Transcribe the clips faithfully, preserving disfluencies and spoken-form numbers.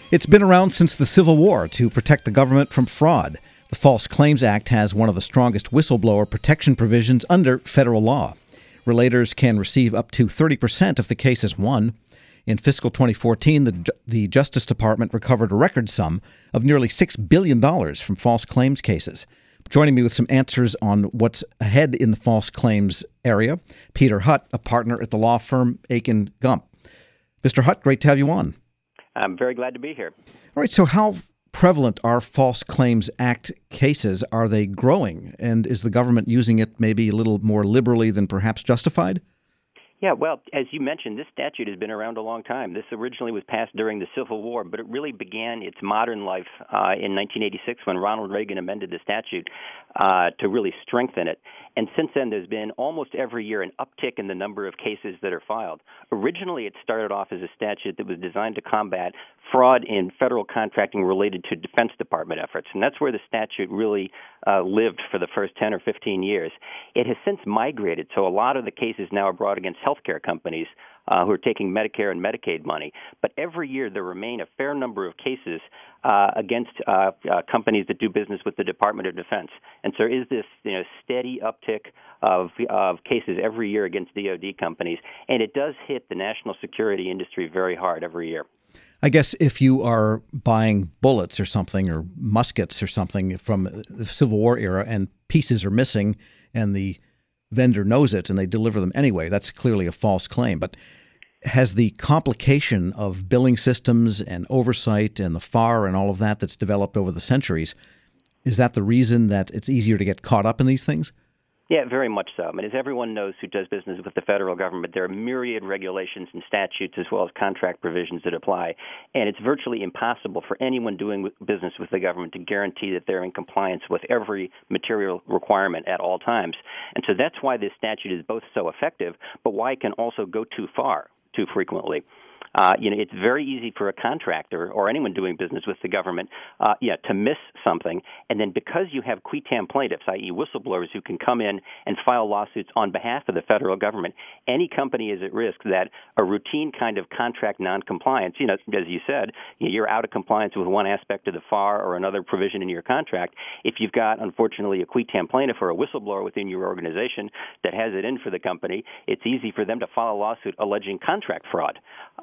It's been around since the Civil War to protect the government from fraud. The False Claims Act has one of the strongest whistleblower protection provisions under federal law. Relators can receive up to thirty percent if the case is won. In fiscal twenty fourteen, the, the Justice Department recovered a record sum of nearly six billion dollars from false claims cases. Joining me with some answers on what's ahead in the false claims area, Peter Hutt, a partner at the law firm Akin Gump. Mister Hutt, great to have you on. I'm very glad to be here. All right, so how prevalent are False Claims Act cases? Are they growing? And is the government using it maybe a little more liberally than perhaps justified? Yeah, well, as you mentioned, this statute has been around a long time. This originally was passed during the Civil War, but it really began its modern life uh, in nineteen eighty-six when Ronald Reagan amended the statute uh, to really strengthen it. And since then, there's been almost every year an uptick in the number of cases that are filed. Originally, it started off as a statute that was designed to combat fraud in federal contracting related to Defense Department efforts, and that's where the statute really uh, lived for the first ten or fifteen years. It has since migrated, so a lot of the cases now are brought against healthcare companies uh, who are taking Medicare and Medicaid money. But every year there remain a fair number of cases uh, against uh, uh, companies that do business with the Department of Defense. And so there is this you know, steady uptick of, of cases every year against D O D companies, and it does hit the national security industry very hard every year. I guess if you are buying bullets or something or muskets or something from the Civil War era and pieces are missing and the vendor knows it and they deliver them anyway, that's clearly a false claim. But has the complication of billing systems and oversight and the F A R and all of that that's developed over the centuries, is that the reason that it's easier to get caught up in these things? Yeah, very much so. I mean, as everyone knows who does business with the federal government, there are myriad regulations and statutes as well as contract provisions that apply. And it's virtually impossible for anyone doing business with the government to guarantee that they're in compliance with every material requirement at all times. And so that's why this statute is both so effective, but why it can also go too far too frequently. Uh, you know, it's very easy for a contractor or anyone doing business with the government, uh, yeah, to miss something. And then because you have qui tam plaintiffs, that is whistleblowers who can come in and file lawsuits on behalf of the federal government, any company is at risk that a routine kind of contract noncompliance, you know, as you said, you're out of compliance with one aspect of the F A R or another provision in your contract. If you've got, unfortunately, a qui tam plaintiff or a whistleblower within your organization that has it in for the company, it's easy for them to file a lawsuit alleging contract fraud.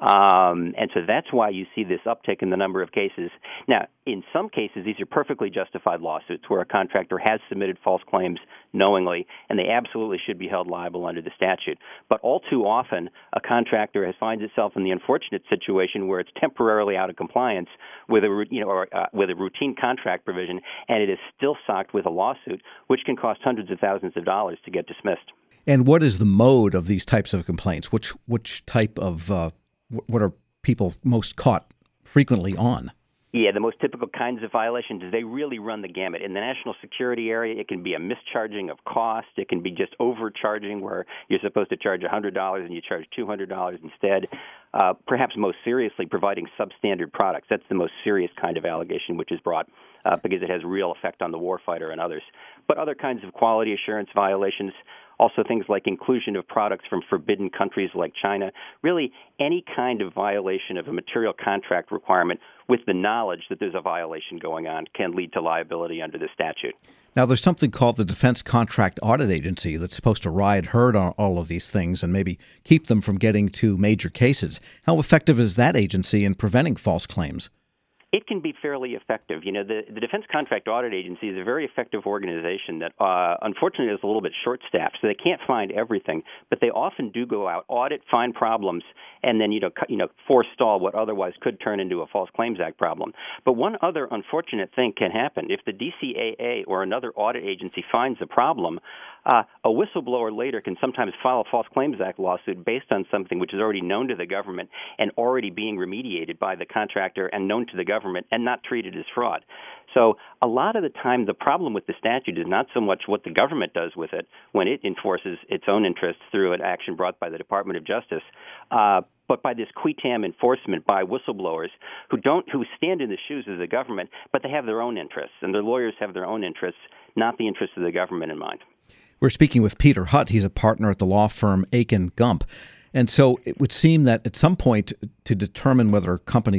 Um, and so that's why you see this uptick in the number of cases. Now, in some cases, these are perfectly justified lawsuits where a contractor has submitted false claims knowingly, and they absolutely should be held liable under the statute. But all too often, a contractor has finds itself in the unfortunate situation where it's temporarily out of compliance with a you know or, uh, with a routine contract provision, and it is still socked with a lawsuit, which can cost hundreds of thousands of dollars to get dismissed. And what is the mode of these types of complaints? Which which type of uh, what are people most caught frequently on? Yeah, the most typical kinds of violations is they really run the gamut. In the national security area, it can be a mischarging of cost. It can be just overcharging where you're supposed to charge one hundred dollars and you charge two hundred dollars instead. Uh, perhaps most seriously, providing substandard products. That's the most serious kind of allegation which is brought uh, because it has real effect on the warfighter and others. But other kinds of quality assurance violations, also things like inclusion of products from forbidden countries like China, really any kind of violation of a material contract requirement with the knowledge that there's a violation going on can lead to liability under the statute. Now, there's something called the Defense Contract Audit Agency that's supposed to ride herd on all of these things and maybe keep them from getting to major cases. How effective is that agency in preventing false claims? It can be fairly effective. You know, the, the Defense Contract Audit Agency is a very effective organization that, uh, unfortunately, is a little bit short-staffed, so they can't find everything. But they often do go out, audit, find problems, and then, you know, you know, forestall what otherwise could turn into a False Claims Act problem. But one other unfortunate thing can happen. If the D C A A or another audit agency finds a problem, uh, a whistleblower later can sometimes file a False Claims Act lawsuit based on something which is already known to the government and already being remediated by the contractor and known to the government and not treated as fraud. So a lot of the time, the problem with the statute is not so much what the government does with it when it enforces its own interests through an action brought by the Department of Justice, uh, but by this qui tam enforcement by whistleblowers who don't who stand in the shoes of the government, but they have their own interests, and their lawyers have their own interests, not the interests of the government in mind. We're speaking with Peter Hutt. He's a partner at the law firm Akin Gump. And so it would seem that at some point to determine whether a company is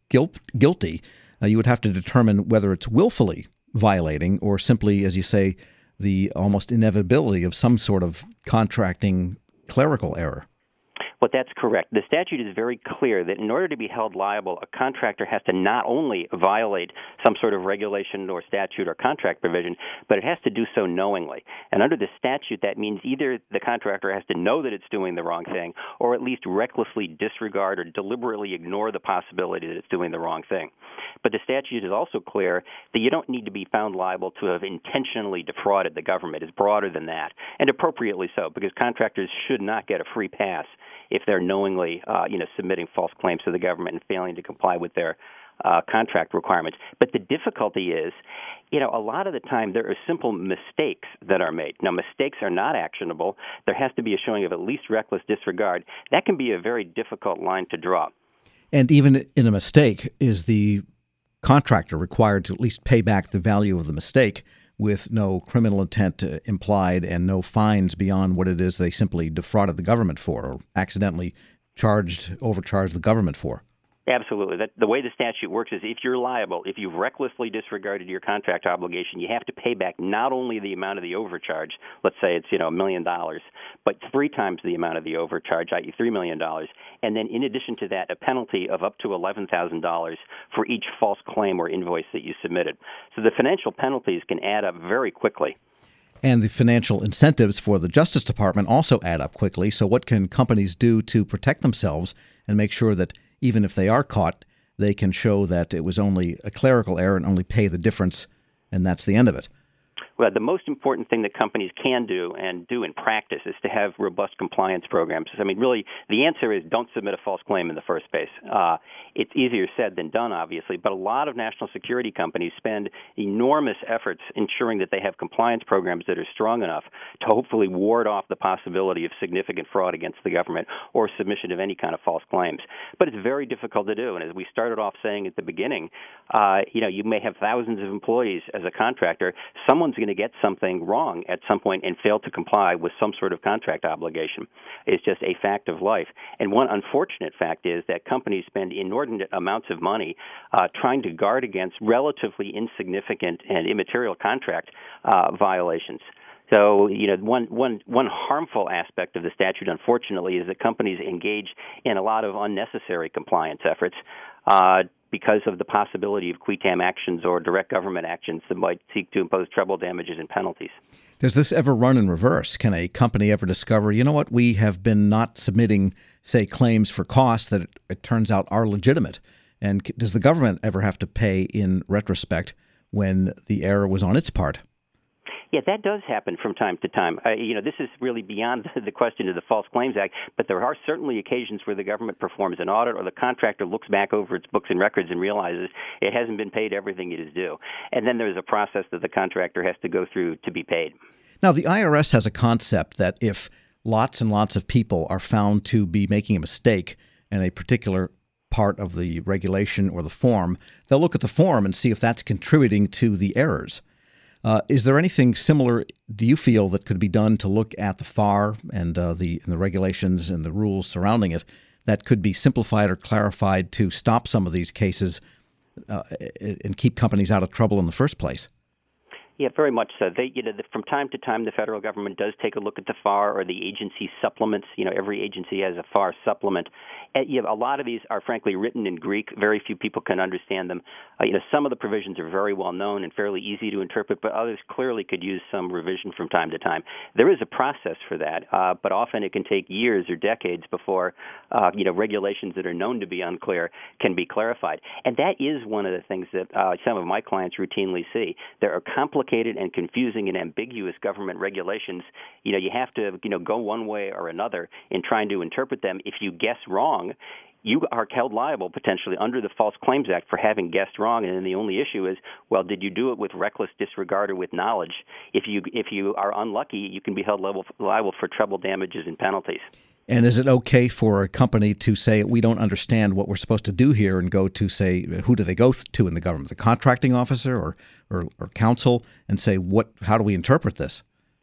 guilt, guilty, uh, you would have to determine whether it's willfully violating or simply, as you say, the almost inevitability of some sort of contracting clerical error. Well, that's correct. The statute is very clear that in order to be held liable, a contractor has to not only violate some sort of regulation or statute or contract provision, but it has to do so knowingly. And under the statute, that means either the contractor has to know that it's doing the wrong thing or at least recklessly disregard or deliberately ignore the possibility that it's doing the wrong thing. But the statute is also clear that you don't need to be found liable to have intentionally defrauded the government. It's broader than that, and appropriately so, because contractors should not get a free pass if they're knowingly, uh, you know, submitting false claims to the government and failing to comply with their uh, contract requirements. But the difficulty is, you know, a lot of the time there are simple mistakes that are made. Now, mistakes are not actionable. There has to be a showing of at least reckless disregard. That can be a very difficult line to draw. And even in a mistake, is the contractor required to at least pay back the value of the mistake with no criminal intent uh, implied and no fines beyond what it is they simply defrauded the government for or accidentally charged, overcharged the government for? Absolutely. That, the way the statute works is if you're liable, if you've recklessly disregarded your contract obligation, you have to pay back not only the amount of the overcharge, let's say it's, you know, a million dollars, but three times the amount of the overcharge, that is three million dollars. And then in addition to that, a penalty of up to eleven thousand dollars for each false claim or invoice that you submitted. So the financial penalties can add up very quickly. And the financial incentives for the Justice Department also add up quickly. So what can companies do to protect themselves and make sure that even if they are caught, they can show that it was only a clerical error and only pay the difference, and that's the end of it? Well, the most important thing that companies can do and do in practice is to have robust compliance programs. I mean, really, the answer is don't submit a false claim in the first place. Uh, it's easier said than done, obviously, but a lot of national security companies spend enormous efforts ensuring that they have compliance programs that are strong enough to hopefully ward off the possibility of significant fraud against the government or submission of any kind of false claims. But it's very difficult to do, and as we started off saying at the beginning, uh, you know, you may have thousands of employees as a contractor. Someone's going to get something wrong at some point and fail to comply with some sort of contract obligation. It's just a fact of life. And one unfortunate fact is that companies spend inordinate amounts of money uh, trying to guard against relatively insignificant and immaterial contract uh, violations. So, you know, one, one, one harmful aspect of the statute, unfortunately, is that companies engage in a lot of unnecessary compliance efforts uh, because of the possibility of qui tam actions or direct government actions that might seek to impose treble damages and penalties. Does this ever run in reverse? Can a company ever discover, you know what, we have been not submitting, say, claims for costs that it, it turns out are legitimate? And does the government ever have to pay in retrospect when the error was on its part? Yeah, that does happen from time to time. Uh, you know, this is really beyond the question of the False Claims Act, but there are certainly occasions where the government performs an audit or the contractor looks back over its books and records and realizes it hasn't been paid everything it is due. And then there's a process that the contractor has to go through to be paid. Now, the I R S has a concept that if lots and lots of people are found to be making a mistake in a particular part of the regulation or the form, they'll look at the form and see if that's contributing to the errors. Uh, is there anything similar, do you feel, that could be done to look at the F A R and, uh, the, and the regulations and the rules surrounding it that could be simplified or clarified to stop some of these cases uh, and keep companies out of trouble in the first place? Yeah, very much so. They, you know, the, from time to time, the federal government does take a look at the F A R or the agency supplements. You know, every agency has a F A R supplement. And, you know, a lot of these are, frankly, written in Greek. Very few people can understand them. Uh, you know, some of the provisions are very well known and fairly easy to interpret, but others clearly could use some revision from time to time. There is a process for that, uh, but often it can take years or decades before, uh, you know, regulations that are known to be unclear can be clarified. And that is one of the things that uh, some of my clients routinely see. There are complicated and confusing and ambiguous government regulations. You know, you have to, you know, go one way or another in trying to interpret them. If you guess wrong, you are held liable potentially under the False Claims Act for having guessed wrong. And then the only issue is, well, did you do it with reckless disregard or with knowledge? If you if you are unlucky, you can be held liable, liable for treble damages and penalties. And is it okay for a company to say, we don't understand what we're supposed to do here, and go to, say, who do they go to in the government, the contracting officer or, or, or counsel, and say, what? How do we interpret this?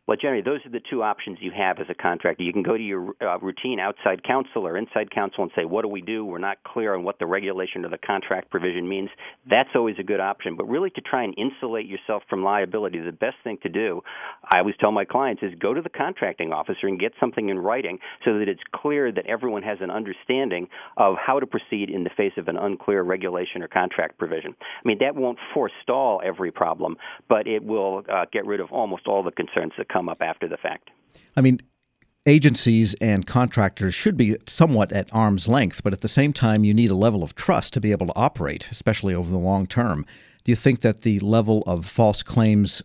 Well, generally, those are the two options you have as a contractor. You can go to your uh, routine outside counsel or inside counsel and say, what do we do? We're not clear on what the regulation or the contract provision means. That's always a good option. But really, to try and insulate yourself from liability, the best thing to do, I always tell my clients, is go to the contracting officer and get something in writing so that it's clear that everyone has an understanding of how to proceed in the face of an unclear regulation or contract provision. I mean, that won't forestall every problem, but it will uh, get rid of almost all the concerns that come up after the fact. I mean, agencies and contractors should be somewhat at arm's length, but at the same time, you need a level of trust to be able to operate, especially over the long term. Do you think that the level of false claims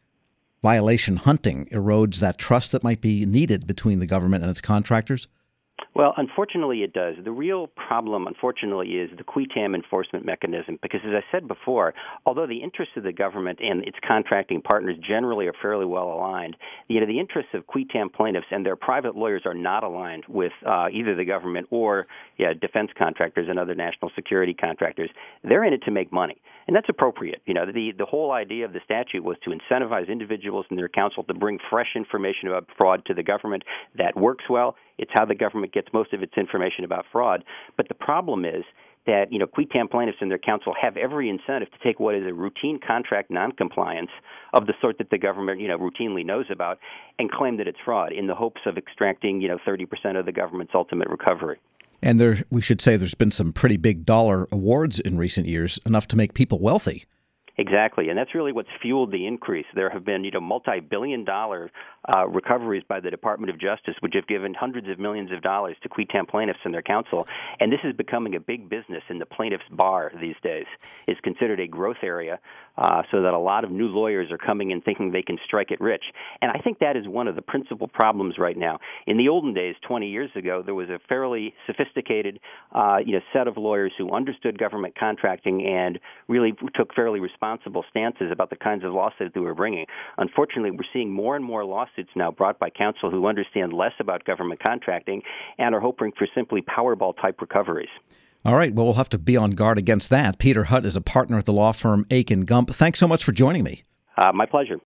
violation hunting erodes that trust that might be needed between the government and its contractors? Well, unfortunately, it does. The real problem, unfortunately, is the qui tam enforcement mechanism, because, as I said before, although the interests of the government and its contracting partners generally are fairly well aligned, you know, the interests of qui tam plaintiffs and their private lawyers are not aligned with uh, either the government or yeah, defense contractors and other national security contractors. They're in it to make money, and that's appropriate. You know, the, the whole idea of the statute was to incentivize individuals and their counsel to bring fresh information about fraud to the government. That works well. It's how the government gets most of its information about fraud. But the problem is that, you know, qui tam plaintiffs and their counsel have every incentive to take what is a routine contract noncompliance of the sort that the government, you know, routinely knows about and claim that it's fraud in the hopes of extracting, you know, thirty percent of the government's ultimate recovery. And there, we should say there's been some pretty big dollar awards in recent years, enough to make people wealthy. Exactly, and that's really what's fueled the increase. There have been, you know, multi-billion dollar uh, recoveries by the Department of Justice, which have given hundreds of millions of dollars to qui tam plaintiffs and their counsel. And this is becoming a big business in the plaintiff's bar these days. It's considered a growth area, uh, so that a lot of new lawyers are coming in thinking they can strike it rich. And I think that is one of the principal problems right now. In the olden days, twenty years ago, there was a fairly sophisticated, uh, you know, set of lawyers who understood government contracting and really took fairly responsible responsible stances about the kinds of lawsuits that we're bringing. Unfortunately, we're seeing more and more lawsuits now brought by counsel who understand less about government contracting and are hoping for simply Powerball-type recoveries. All right. Well, we'll have to be on guard against that. Peter Hutt is a partner at the law firm Akin Gump. Thanks so much for joining me. Uh, my pleasure.